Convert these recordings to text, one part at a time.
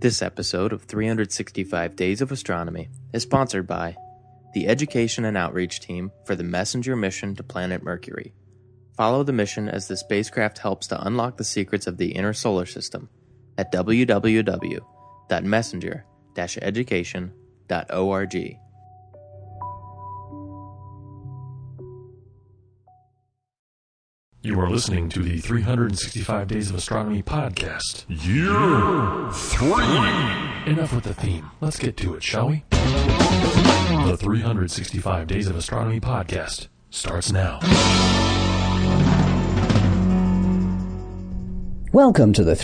This episode of 365 Days of Astronomy is sponsored by the Education and Outreach Team for the Messenger mission to planet Mercury. Follow the mission as the spacecraft helps to unlock the secrets of the inner solar system at www.messenger-education.org. You are listening to the 365 Days of Astronomy podcast. Year 3! Enough with the theme. Let's get to it, shall we? The 365 Days of Astronomy podcast starts now. Welcome to the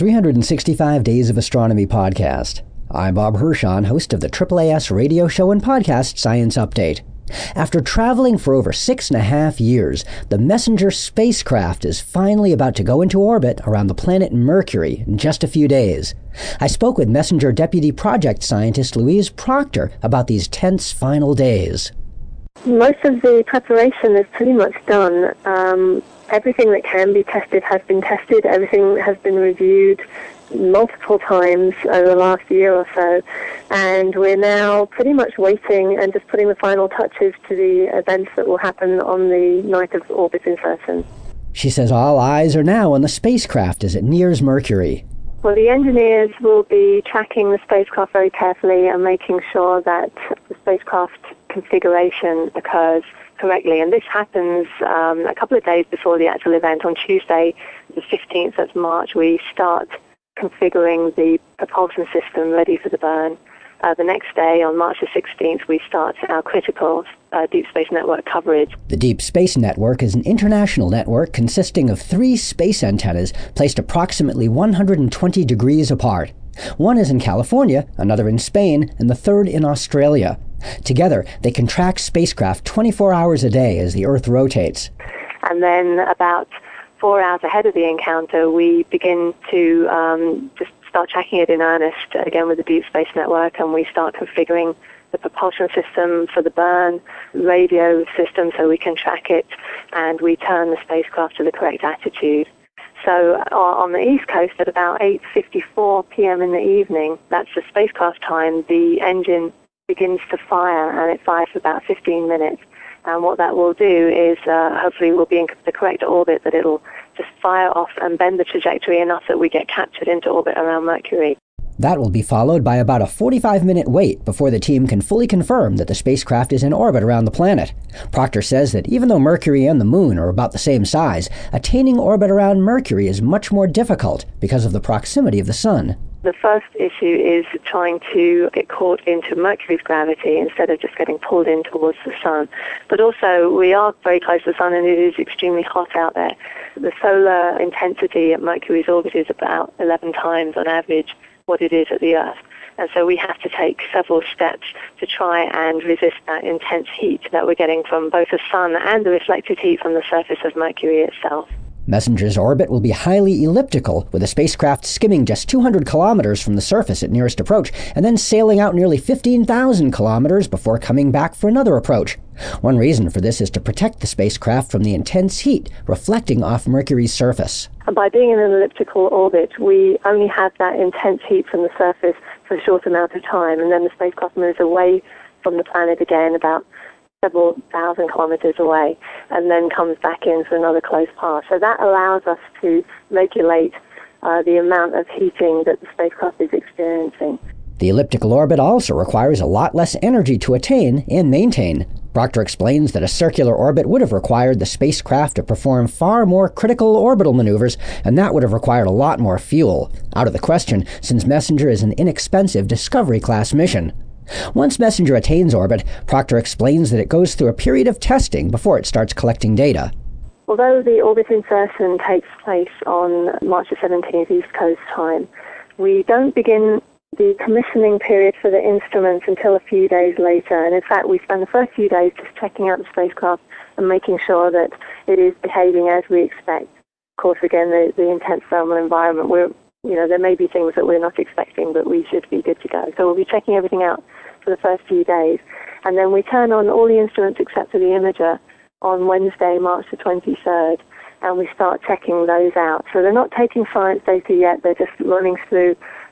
365 Days of Astronomy podcast. I'm Bob Hirschon, host of the AAAS radio show and podcast Science Update. After traveling for over 6.5 years, the Messenger spacecraft is finally about to go into orbit around the planet Mercury in just a few days. I spoke with Messenger Deputy Project Scientist Louise Proctor about these tense final days. Most of the preparation is pretty much done. Everything that can be tested has been tested. Everything has been reviewed multiple times over the last year or so, and we're now pretty much waiting and just putting the final touches to the events that will happen on the night of orbit insertion. She says all eyes are now on the spacecraft as it nears Mercury. Well, the engineers will be tracking the spacecraft very carefully and making sure that the spacecraft configuration occurs correctly, and this happens a couple of days before the actual event. On Tuesday, the 15th of March, we start configuring the propulsion system ready for the burn. The next day, on March the 16th, we start our critical Deep Space Network coverage. The Deep Space Network is an international network consisting of 3 space antennas placed approximately 120 degrees apart. One is in California, another in Spain, and the third in Australia. Together, they can track spacecraft 24 hours a day as the Earth rotates. And then about 4 hours ahead of the encounter, we begin to just start tracking it in earnest, again with the Deep Space Network, and we start configuring the propulsion system for the burn, radio system so we can track it, and we turn the spacecraft to the correct attitude. So on the East Coast at about 8:54 p.m. in the evening, that's the spacecraft time, the engine begins to fire, and it fires for about 15 minutes. And what that will do is hopefully we'll be in the correct orbit, that it'll just fire off and bend the trajectory enough that we get captured into orbit around Mercury. That will be followed by about a 45-minute wait before the team can fully confirm that the spacecraft is in orbit around the planet. Proctor says that even though Mercury and the Moon are about the same size, attaining orbit around Mercury is much more difficult because of the proximity of the Sun. The first issue is trying to get caught into Mercury's gravity instead of just getting pulled in towards the Sun. But also, we are very close to the Sun and it is extremely hot out there. The solar intensity at Mercury's orbit is about 11 times on average what it is at the Earth. And so we have to take several steps to try and resist that intense heat that we're getting from both the Sun and the reflected heat from the surface of Mercury itself. Messenger's orbit will be highly elliptical, with the spacecraft skimming just 200 kilometers from the surface at nearest approach, and then sailing out nearly 15,000 kilometers before coming back for another approach. One reason for this is to protect the spacecraft from the intense heat reflecting off Mercury's surface. And by being in an elliptical orbit, we only have that intense heat from the surface for a short amount of time, and then the spacecraft moves away from the planet again about several thousand kilometers away, and then comes back in for another close pass. So that allows us to regulate the amount of heating that the spacecraft is experiencing. The elliptical orbit also requires a lot less energy to attain and maintain. Proctor explains that a circular orbit would have required the spacecraft to perform far more critical orbital maneuvers, and that would have required a lot more fuel. Out of the question, since Messenger is an inexpensive Discovery-class mission. Once Messenger attains orbit, Proctor explains that it goes through a period of testing before it starts collecting data. Although the orbit insertion takes place on March the 17th East Coast time, we don't begin the commissioning period for the instruments until a few days later. And in fact, we spend the first few days just checking out the spacecraft and making sure that it is behaving as we expect. Of course, again, the intense thermal environment, there may be things that we're not expecting, but we should be good to go. So we'll be checking everything out for the first few days. And then we turn on all the instruments except for the imager on Wednesday, March the 23rd, and we start checking those out. So they're not taking science data yet, they're just running through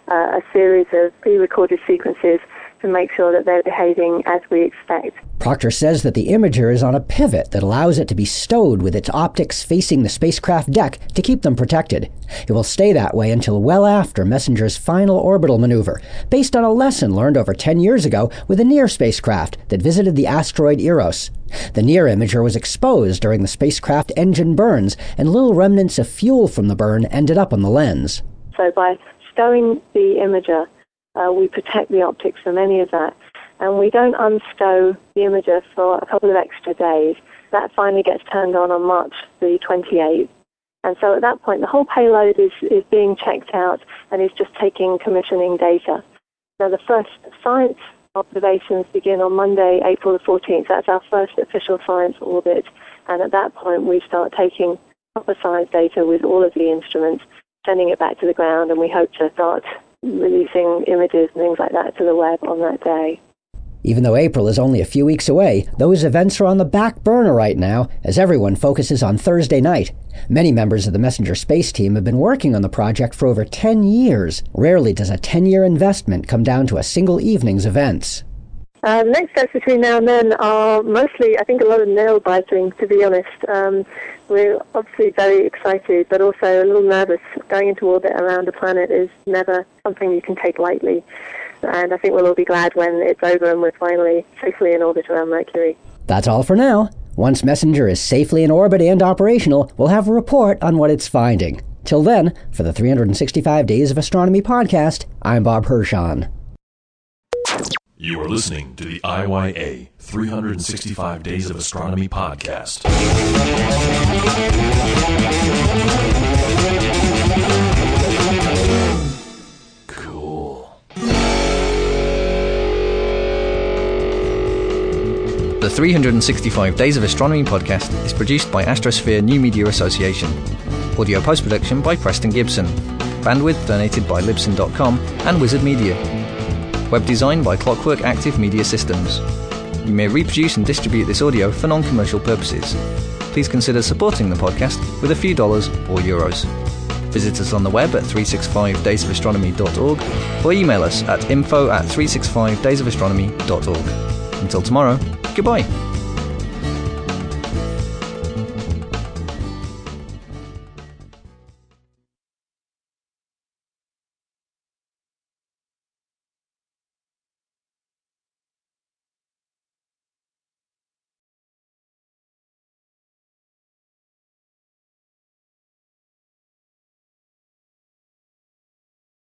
a series of pre-recorded sequences to make sure that they're behaving as we expect. Proctor says that the imager is on a pivot that allows it to be stowed with its optics facing the spacecraft deck to keep them protected. It will stay that way until well after Messenger's final orbital maneuver, based on a lesson learned over 10 years ago with a NEAR spacecraft that visited the asteroid Eros. The NEAR imager was exposed during the spacecraft engine burns, and little remnants of fuel from the burn ended up on the lens. So by stowing the imager, we protect the optics from any of that. And we don't unstow the imager for a couple of extra days. That finally gets turned on March the 28th. And so at that point, the whole payload is being checked out and is just taking commissioning data. Now, the first science observations begin on Monday, April the 14th. That's our first official science orbit. And at that point, we start taking proper science data with all of the instruments, sending it back to the ground, and we hope to start releasing images and things like that to the web on that day. Even though April is only a few weeks away, those events are on the back burner right now as everyone focuses on Thursday night. Many members of the Messenger space team have been working on the project for over 10 years. Rarely does a 10-year investment come down to a single evening's events. Next steps between now and then are mostly, I think, a lot of nail-biting, to be honest. We're obviously very excited, but also a little nervous. Going into orbit around a planet is never something you can take lightly. And I think we'll all be glad when it's over and we're finally safely in orbit around Mercury. That's all for now. Once Messenger is safely in orbit and operational, we'll have a report on what it's finding. Till then, for the 365 Days of Astronomy podcast, I'm Bob Hirschon. You are listening to the IYA 365 Days of Astronomy podcast. Cool. The 365 Days of Astronomy podcast is produced by Astrosphere New Media Association. Audio post-production by Preston Gibson. Bandwidth donated by Libsyn.com and Wizard Media. Web design by Clockwork Active Media Systems. You may reproduce and distribute this audio for non-commercial purposes. Please consider supporting the podcast with a few dollars or euros. Visit us on the web at 365daysofastronomy.org or email us at info@365daysofastronomy.org. Until tomorrow, goodbye.